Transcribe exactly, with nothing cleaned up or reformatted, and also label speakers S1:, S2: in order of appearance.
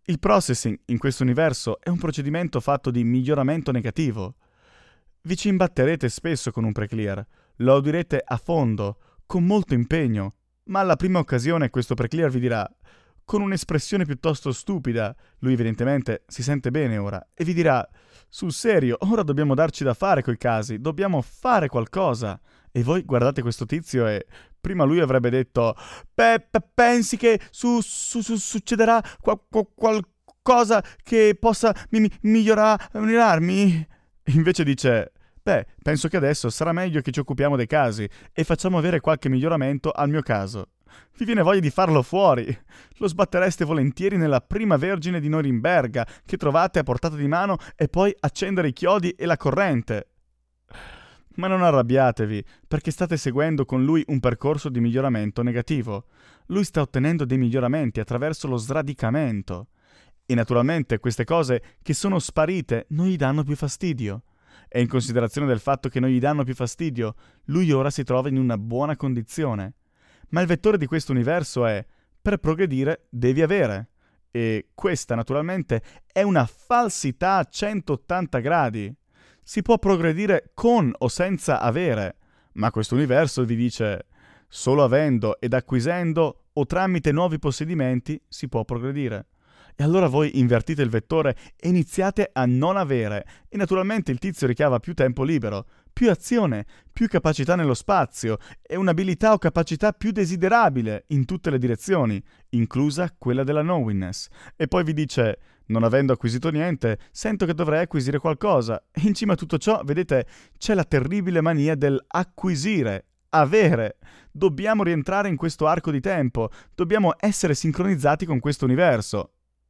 S1: Il processing in questo universo è un procedimento fatto di miglioramento negativo. Vi ci imbatterete spesso con un preclear, lo audierete a fondo, con molto impegno, ma alla prima occasione questo preclear vi dirà, con un'espressione piuttosto stupida, lui evidentemente si sente bene ora, e vi dirà, sul serio, ora dobbiamo darci da fare coi casi, dobbiamo fare qualcosa. E voi guardate questo tizio e prima lui avrebbe detto, pe, pe, pensi che su, su, su, succederà qual, qual, qualcosa che possa mi, mi, migliora- migliorarmi? Invece dice, beh, penso che adesso sarà meglio che ci occupiamo dei casi e facciamo avere qualche miglioramento al mio caso. Vi viene voglia di farlo fuori. Lo sbattereste volentieri nella prima vergine di Norimberga che trovate a portata di mano e poi accendere i chiodi e la corrente. Ma non arrabbiatevi, perché state seguendo con lui un percorso di miglioramento negativo. Lui sta ottenendo dei miglioramenti attraverso lo sradicamento. E naturalmente queste cose che sono sparite non gli danno più fastidio. E in considerazione del fatto che non gli danno più fastidio, lui ora si trova in una buona condizione. Ma il vettore di questo universo è, per progredire devi avere. E questa naturalmente è una falsità a centottanta gradi. Si può progredire con o senza avere, ma questo universo vi dice, solo avendo ed acquisendo o tramite nuovi possedimenti si può progredire. E allora voi invertite il vettore e iniziate a non avere, e naturalmente il tizio ricava più tempo libero, più azione, più capacità nello spazio e un'abilità o capacità più desiderabile in tutte le direzioni, inclusa quella della knowingness. E poi vi dice, non avendo acquisito niente, sento che dovrei acquisire qualcosa. E in cima a tutto ciò, vedete, c'è la terribile mania del acquisire, avere. Dobbiamo rientrare in questo arco di tempo, dobbiamo essere sincronizzati con questo universo.